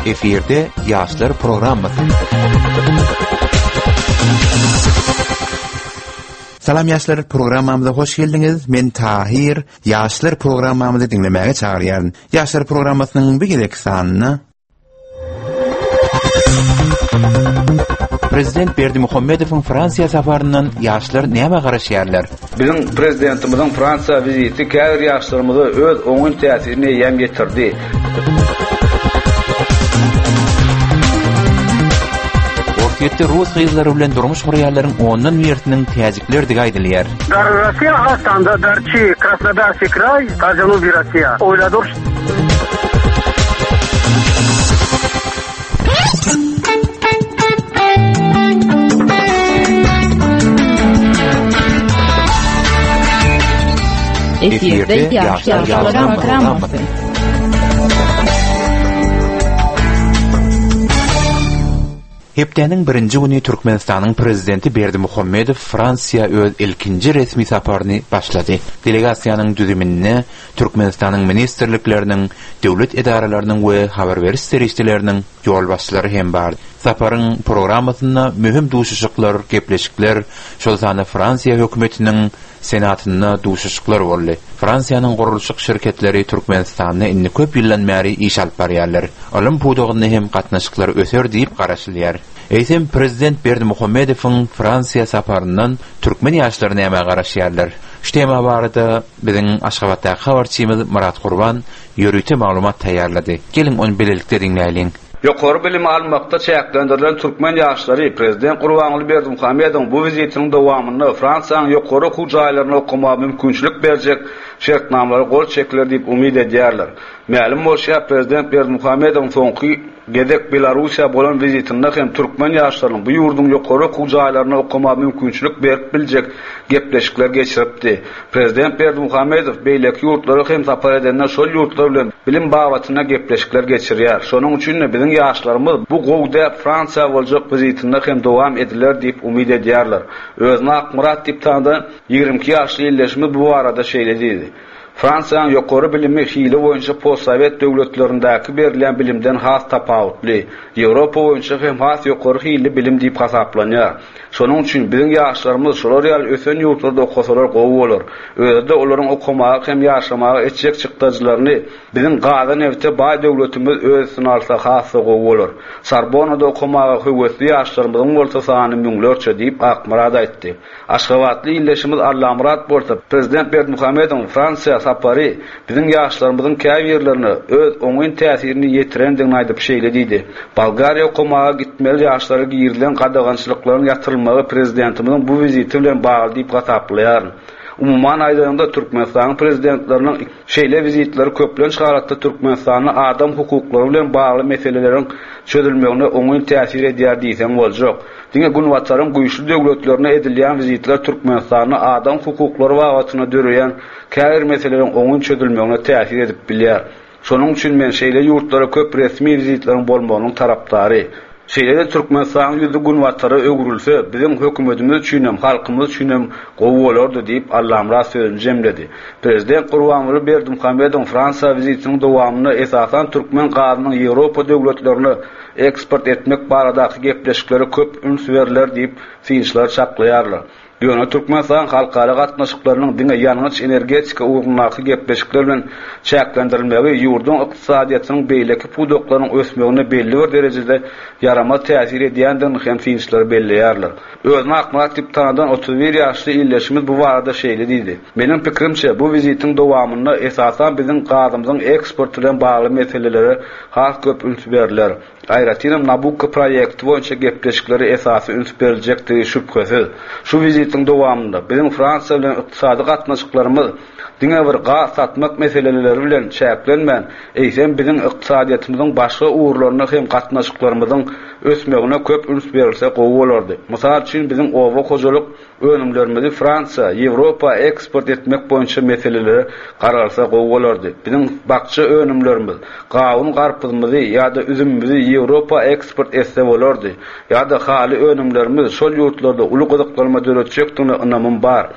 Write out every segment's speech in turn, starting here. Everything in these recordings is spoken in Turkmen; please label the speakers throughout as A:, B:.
A: Eferde Yaşlar programması. Salam Yaşlar programmamıza hoş geldiniz. Men Tahir. Yaşlar programmamızı dinlemeye çağırıyorum. Yaşlar programmasının bir gelek sanını Prezident Berdimuhamedov'un Fransiya safarından yaşlar näme garaşýarlar?
B: Bizim prezidentimizin Fransa viziti käbir yaşlarymyzy öz oňun täsirini ýem getirdi.
A: Ortaýetde Rus gyzlary bilen durmuş gurýarlaryň ondan mertiniň täjikler digaýdylýar.
C: Россия Казахстанда Дарчи, Краснодарский край, Казануби Россия. Oyladyr.
A: Eferde Yaşlar programması. Hepdeniň birinji güni Türkmenistanyň prezidenti Berdimuhamedov Fransiýa öz ilkinji resmi saparyny başlady. Delegasiýanyň düzümine Türkmenistanyň ministrlikleriniň, döwlet edaralarynyň we habar beriş serişçileriniň ýol başçylary hem bardy. Saparyň programmasyna mühim duşuşyklar, gepleşikler, şol sany Fransiýa hökümetiniň senatyna duşuşyklar boldy. Fransiýanyň gurulşyk şirketleri Türkmenistanyň inni köp ýyldan bäri iş alyp barýarlar. Olam pudugyny hem gatnaşyklar öser diýip garaşylýar. Eýsem prezident Berdimuhamedow'un Fransiýa saparyndan türkmen ýaşlary näme garaşýarlar? Ştema barada biziň Aşgabatdaky habarçymyz Murat Gurban ýörüte maglumat taýýarlady. Gelin onu bilelikde dinleýin.
B: Ýokary bilim almakda çäklendirilen türkmen ýaşlary prezident Gurbanguly Berdimuhamedowyň bu vizitiniň dowamyny Fransiýanyň ýokary hujaýlaryna okuma mümkinçilik berjek şertnamlary gol çekiler diýip umyt edýärler. Ma'lum bolsa prezident Berdimuhamedowyň soňky gedek Belarusiýa bolan vizitinde hem türkmen ýaşlarynyň bu ýurdun ýokary hujaýlaryna okuma mümkinçilik berip biljek gepleşikler geçiripdi. Prezident Berdimuhamedow beýleki ýurtlary hem sapar edenler şol ýurtlar bilen bilim bawatyna gepleşikler geçirýär. Şonuň üçin biziň ýaşlarymyz bu gowda Fransiýa boljak vizitinde hem dowam ediler diýip umyt edýärler. Özüne Akmurat diýip tanıdan 22 ýaşly ýerleşme bu arada şeýledi. Fransiýanyň ýokary bilimi hili boýunça postsovet döwletlerindäki berilen bilimden has tapawutly. Ýewropa boýunça hem has ýokary hili bilim diýip hasaplanýar. Şonuň üçin biziň ýaşlarymyz şolar ýaly ösen ýurtlarda okusalar gowy bolar. Özde olaryň okumagy hem ýaşamagy etjek çykdyjlaryny biziň gadan ewte baý döwletimiz özüne alsa hasy gowy bolar. Sorbonnada okumagy höwetli ýaşlarymyzyň bolsa sany müňlerçe diýip Akmurat aýtdy. Aşgabatly ýerleşimiz Allamurat bolsa prezident Berdimuhamedowyň Fransiýa sapary biziň ýaşlarymyzyň käýerlerini öz oňun täsirini ýetirendigini aýdyp şeýlediydi. Bolgariýa okumaga gitmeli ýaşlary girilen gadagançylyklaryň ýatyrylmagy prezidentimiziň bu viziti bilen bagly diýip gataplanýar. Umuman aýdyganda Türkmenistanyň prezidentleriniň şeýle vizitleri köplen şaharatda Türkmenistanyň adam hukuklary bilen bagly meseleleriň çözülmegine oňun täsir edýär diýsem boljak. Diňe günwatlaryň güýçli döwletlerine edilýän vizitler Türkmenistanyň adam hukuklary bawatyna döreýän käbir meseleleriň oňun çözülmegine täsir edip bilýär. Şonuň üçin men şeýle ýurtlara köp resmi vizitleriň bolmagynyň tarapdary. Şeýle Türkmenistanyň ýüzü günwatlary öwrülse, biziň hökümetimiz üçin hem halkymyz üçin hem gowy bolardy diýip Allamurat sözüni jemledi. Prezident Gurbanguly Berdimuhamedowyň Fransiýa vizitiniň dowamyny esasan türkmen gazynyň Ýewropa döwletlerine eksport etmek baradaky gepleşikleri köp üns berler diýip fiýişler çaklaýarlar. Ýöne Türkmenistan halkara gatnaşyklarynyň diňe ýalňyç energetika ugrundaky gepleşikler bilen çäklendirilmegi ýurdun ykdysadyýatynyň beýleki pudoklarynyň ösmegine belli bir derejede yarama täsir edýändigini hem fiýişler belleýärler. Özüne Akmurat diýip tanıdan 31 ýaşly ýerleşimiz bu barada şeýlediydi. Meniň pikirimçe bu vizitiň dowamyny esasan biziň gazymyzyň eksport bilen bagly meselelere has köp üns berilýär. Aýratynam Nabucco proýekti boýunça gepleşikleri esasy üns beriljekdi şüphesiz. Şu vizitiň dowamynda biziň Fransiýa bilen ykdysady gatnaşyklarymyz diňe bir gaz satmak meseleleri bilen çäklenmän, eýsem biziň ykdysadyýatymyzyň başga uğurlaryna hem gatnaşyklarymyzyň ösmegine köp üns berilse gowy bolardy. Mysal üçin biziň owa hojalyk önümlerimizi Fransiýa, Ýewropa eksport etmek boýunça meseleleri garalsa gowy bolardy. Biziň bakça önümlerimiz, gawun garpyzymyzy ýa-da üzümimizi Ýewropa eksport etse bolardy. Ýa-da hali önümlerimiz şol ýurtlarda uly gyzyklarma döretjekdigine inamym bar.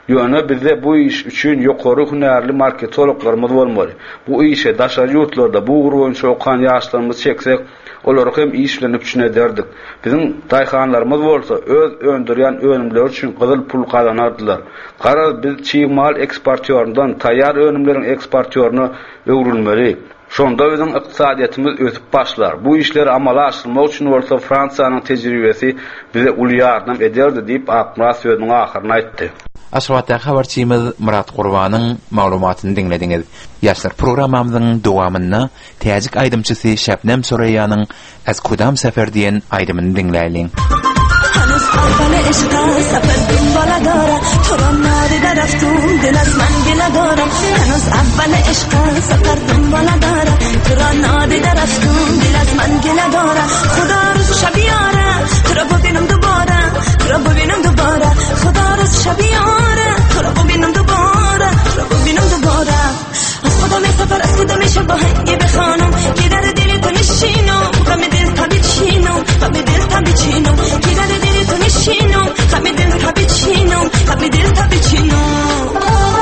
B: Ýöne bizde bu iş üçin ýokary hünärli marketologlarymyz bolmaly. Bu işe daşary ýurtlarda bu gurgun şokan ýaşlarymyz çeksek, olary hem iş bilen üçin ederdik. Bizim daýhanlarymyz bolsa öz öndürýän önümler üçin gyzyl pul kazanardylar. Gara biz çiğmal eksportöründen taýýar önümleriň eksportörüne öwrülmeli. Şonda bizim iqtisadiýetimiz ötüp başlar. Bu işleri amala aşyrmak üçin bolsa Fransiýanyň tejribesi bize uly ýardam ederdi diýip Akmaz sözüniň ahyryny aýtdy.
A: Aşgabatda habarçymyz Murat Gurbanyň maglumatyny dinlediňiz. Ýaşlar programmamyzyň dowamyny täzik aýdymçysy Şebnem Soraýanyň "Az Kudam sefer" diýen aýdymyny dinläýin.
D: هنوز اول عشق سفر دنبال دارم تو را ندیده رفتم دل از من گله دارم هنوز اول عشق سفر دنبال دارم تو را ندیده رفتم دل از من گله دارم خدا روز شب یاره تو را ببینم دوباره تو را ببینم دوباره خدا روز شب یاره تو را ببینم دوباره تو را ببینم دوباره از خدا می سفر از خدا میشه با هنگی بخوانم که در دلی تو نشینم غم دل تبی چینم غم دل تبی چینم که در دلی تو نشینم غم دل تبی چینم غم دل تبی چینم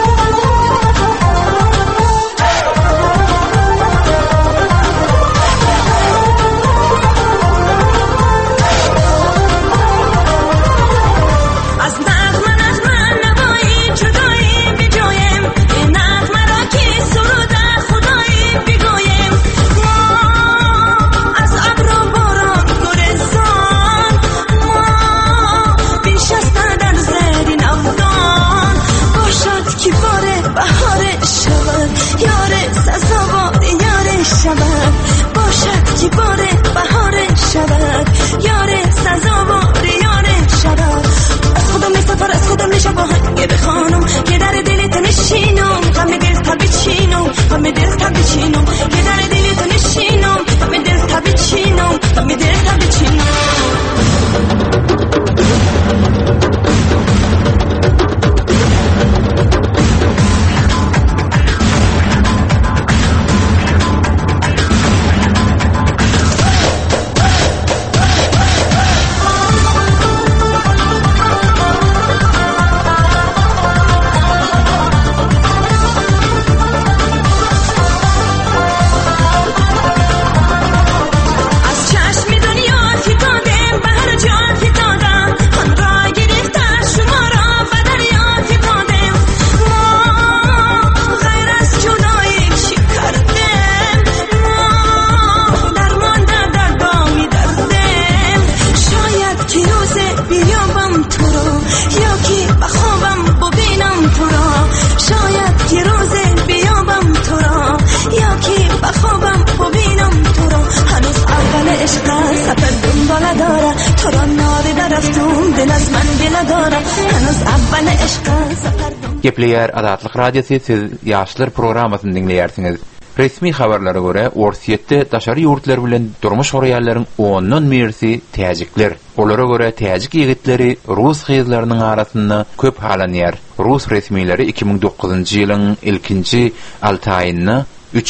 A: Gepleýär Adatlyk radiosu siz ýaşlar programmasyny dinleýärsiňiz. Resmi habarlara görä, Orsiýetde daşary ýurtlar bilen durmuş horýarlaryň 10-dan mersi täjikler. Olara görä täjik ýigitleri Rus hyzlarynyň arasynda köp halanýar. Rus resmileri 2009-njy ýylyň ilkinji 6 aýynda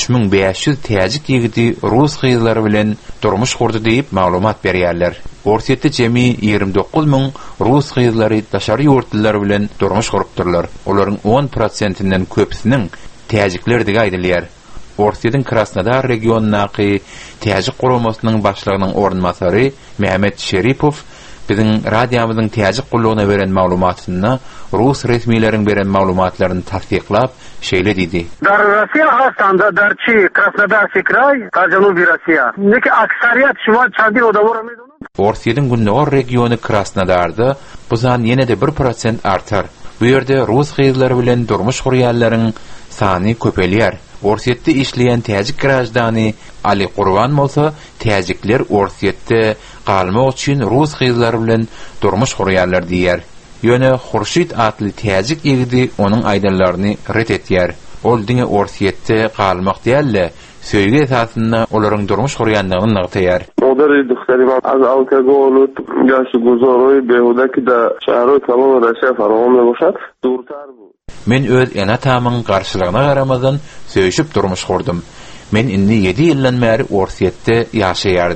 A: 3500 täjik ýigiti Rus hyzlary bilen durmuş gurdy diýip maglumat berýärler. Orsiýetde jemi 29000 Rus hyzlary daşary ýurtlar bilen durmuş gurupdyrlar. Olaryň 10%-inden köpsiniň täjikler diýip aýdylýar. Orsiýetiň Krasnodar regionunaky täjik guramasynyň başlygynyň ornmasary Mehmet Şeripow biziň radiomyzyň täjik gullugyna beren maglumatyny Rus resmiýetleriniň beren maglumatlaryny tasdiqlap şeýle diýdi.
C: Dar Россия Астанда дарчи Краснодарский край, Janubî Россия. Neki aksariyat şumal çandir odavora medunu.
A: Orsiýetiň gündäki regiony Krasnodarda bu zan ýene-de 1% artar. Bu ýerde Rus hyzlary bilen durmuş gurýanlaryň sany köpelýär. Orsiýetde işleýän täjik grajdany Ali Qurban bolsa, täjikler Orsiýetde galmak üçin Rus hyzlary bilen durmuş gurýarlar diýär. Ýöne Hurşit atly täjik ýigidi onuň aýdalaryny ret etýär. Ol diňe Orsiýetde galmak diýerler. Söýge esasynda olaryň durmuş gurýanlygyny nagtaýar.
E: Odary duxtarim az alkogol ýaşy guzory behuda da şahry tamam Russiýa farawon bolsa, durtar bu.
A: Men öz enatamyň garşylygyna garamazdan söýüşip durmuş gurdum. Men indi 7 ýyldan bäri Orsiýetde ýaşaýardym.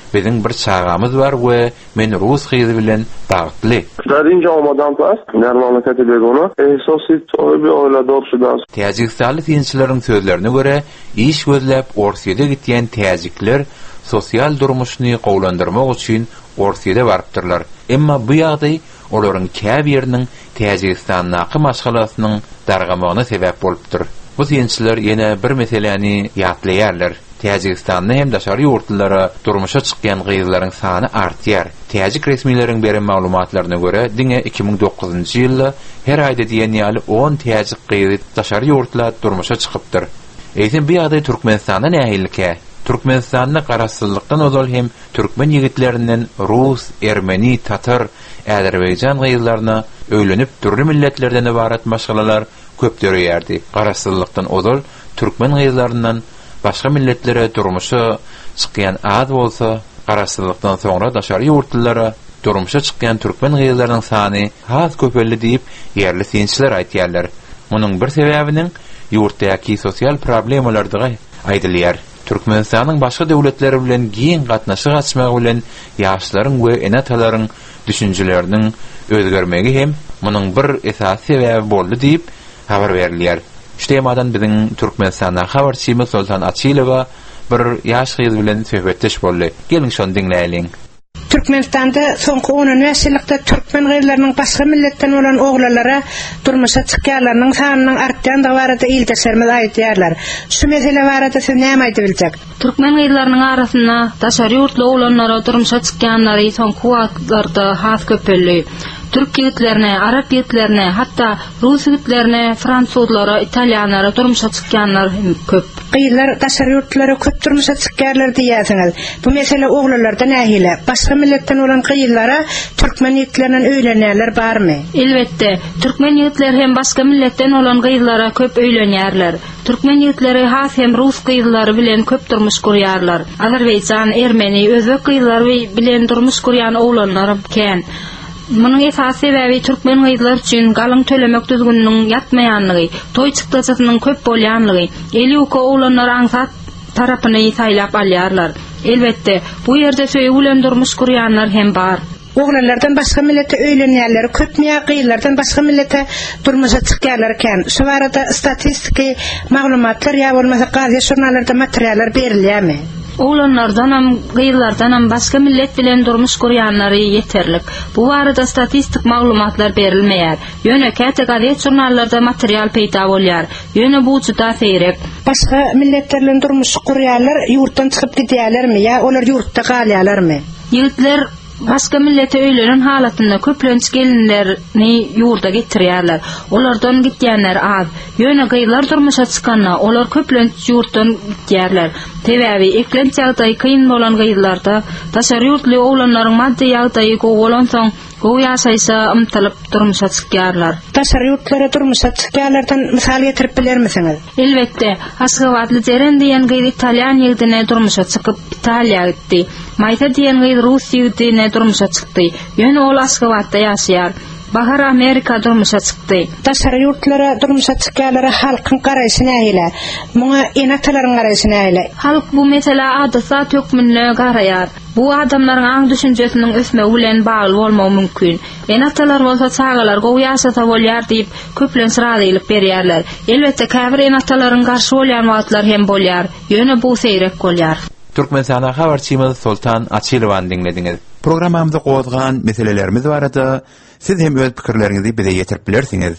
A: Bizim bir çağamız var we men Rus hyzy bilen bagtly.
E: Darin jamadan pas, memleketi begona, sosit bir oyladyk şudan.
A: Täjikstanly dinçilerin sözlerine göre iş gözläp Orsiýada gitýän täjikler sosial durmuşyny gowlandyrmak üçin Orsiýada barypdyrlar. Emma bu ýagdaý olaryň käbi ýeriniň Täjikistan naky maşgalasynyň dargamagyna sebäp bolupdyr. Bu dinçiler ýene bir meseleni ýatlaýarlar. Täjikistanda hem daşary ýurtlara durmuşa çykýan gyýylaryň sany artýar. Täjik resmiýetleriniň beren maglumatlaryna görä, diňe 2009-njy ýylda her aýda diýen ýaly 10 täjik gyýy daşary ýurtlara durmuşa çykypdyr. Eýsem bu ýagdaý Türkmenistanda nähilike? Türkmenistanda garaşsızlykdan ozal hem türkmen ýigitlerinden Rus, Ermeni, Tatar, Azerbaycan gyýylaryna öýlenip türli milletlerden ibarat maşgalalar köp döreýärdi. Garaşsızlykdan ozal türkmen gyýylaryndan başga milletlere durmuşa çykýan az bolsa, garaşsızlykdan soňra daşary ýurtlara durmuşa çykýan türkmen gyýylarynyň sany has köpelli diýip ýerli synçylar aýtýarlar. Munyň bir sebäbiniň ýurtdaky sosial problemalardygy aýdylýar. Türkmenistanyň başga döwletleri bilen giň gatnaşyk açmagy bilen ýaşlaryň we enatalaryň düşünjeleriniň özgermegi hem munyň bir esasy sebäbi boldy diýip habar berilýär. Şeýmadan biziň Türkmenistanda habarçymyz Sultan Açylowa bir ýaş gyz bilen söhbetdeş boldy. Gelin şonu dinläýin.
F: Türkmenistanda soňky 10 ýylykda türkmen gyýylarynyň başga milletden bolan oglanlara durmuşa çykýarlarynyň sanynyň artýandygy barada ildeşermez aýdýarlar. Şu mesele barada siz näme aýdyp biljek?
G: Türkmen gyýylarynyň arasynda daşary ýurtly oglanlara durmuşa çykýanlary soňky wagtlarda has köpelli. Türk ýigitlerine, Arap ýigitlerine, hatda Rus ýigitlerine, Fransuzlara, Italianlara durmuşa çykýanlar köp.
F: Gyýylar daşary ýurtlara köp durmuşa çykýarlar diýýärsiňiz. Bu mesele oglanlarda nähile? Başga milletten bolan gyýylara türkmen ýigitlerinden öýlenýärler barmy?
G: Elbetde, türkmen ýigitleri hem başga milletten bolan gyýylara köp öýlenýärler. Türkmen ýigitleri has hem Rus gyýylary bilen köp durmuş gurýarlar. Azerbaycan, Ermeni, Özbek gyýylary bilen durmuş gurýan oglanlar kän. Munyň esasy sebäbi türkmen gyýylar üçin galyň tölemek düzgünligiň ýatmaýanlygy, toý çykdaçynyň köp bolýanlygy, eli oko oglanlar aňsat tarapyny saýlap alýarlar. Elbetde, bu ýerde söýüp bilen durmuş gurýanlar hem bar.
F: Oglanlardan başga millete öýlenýärler, köpmi gyýylardan başga millete durmuşa çykýarlar eken. Şu barada statistiki maglumatlar ýa bolmasa gazi jurnallarda materiallar berilýärmi?
G: Oglanlardan hem gyýylardan hem başga millet bilen durmuş gurýanlary ýeterlik. Bu barada statistik maglumatlar berilmeýär. Ýöne käte gazi jurnallarda material peýda bolýar. Ýöne bu juda seýrek.
F: Başga milletlerden durmuş gurýanlar ýurtdan çykyp gidýärlermi ýa olar ýurtda galýarlarmy?
G: Ýigitler başga millete öýlenen halatynda köplenç gelinlerini ýurda getirýärler. Olardan gitýänler az. Ýöne gyýylar durmuşa çykanda olar köplenç ýurtdan gitýärler. Sebäbi eklenç ýagdaý kyn bolan gyýylarda daşary ýurtly oglanlaryň maddi ýagdaýy gowy soň gowy ýaşaýsa ymtalyp durmuşa çykýarlar.
F: Daşary ýurtlara durmuşa çykýarlardan mysal getirip bilermisiňiz?
G: Elbetde, Aşgabatly Zeren diýen gyýy Italian ýigitine durmuşa çykyp Italiýa gitdi. Maysa diýen gyýy Rus ýigitine durmuşa çykdy. Ýöne ol Aşgabatda ýaşaýar. Bahar Amerika durmuşa çykdy.
F: Daşary ýurtlara durmuşa çykýarlara halkyň garaýşy nähile? Muňa enatalaryň garaýşy nähile?
G: Halk bu mesele adasa tökmünle garaýar. Bu adamlaryň aň düşünjesiniň ösmegi bilen bagly bolmagy mümkin. Enatalar bolsa çagalar gowy ýaşasa bolýar diýip köplenç radylyk berýärler. Elbetde käbir enatalaryň garşy bolýan wagtlar hem bolýar. Ýöne bu seýrek bolýar.
A: Türkmenistana habarçymyz Sultan Açylowaň dinlediňiz. Programmamyzda gozgan meselelerimiz barada siz hem öz pikirleriňizi bize ýetirip bilersiňiz.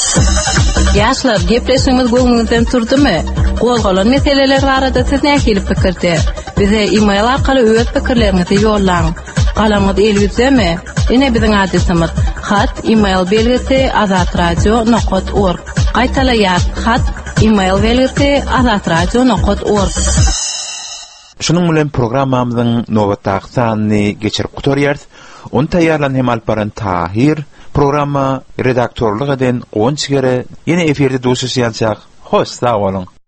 H: Ýaşlar, gepleşigimiz göňüňizden turdymy? Gozgalan meseleler barada siz nähili pikirde? Bize e-mail arkaly öz pikirleriňizi ýollaň. Galamyz elbizemi? Ine biziň adresimiz hat e-mail belgisi azatradio.org. Gaýtalaýar hat e-mail belgisi azatradio.org.
A: Şunun bilen programmamyzyň nowatdaky sanyny geçirip gutarýarys. Onu taýýarlan hem alparan Tahir, programma redaktorlyk eden Gonçgere ýene eferde duşuşýançak. Hoş, sag bolun.